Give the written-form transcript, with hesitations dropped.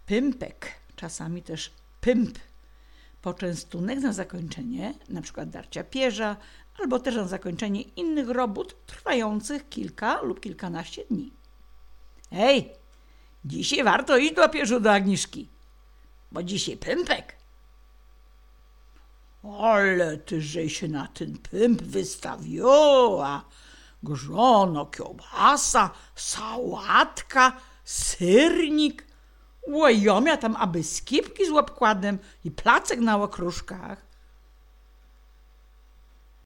pympek, czasami też pymp. Poczęstunek na zakończenie, na przykład darcia pierza, albo też na zakończenie innych robót trwających kilka lub kilkanaście dni. Hej, dzisiaj warto iść do pierzu do Agnieszki, bo dzisiaj pympek. Ale ty żeś się na ten pymp wystawiła. Grzono, kiełbasa, sałatka, syrnik. Łojomia tam aby skipki z łapkładem i placek na okruszkach.